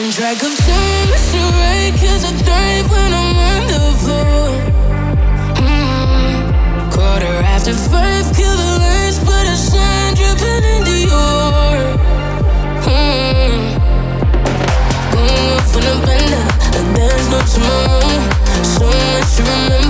Track of time, it's alright, 'cause I thrive when I'm on the floor. Quarter after 5, kill the lights, put a sign dripping in Dior. Going off on a bender, like there's no tomorrow. So much to remember.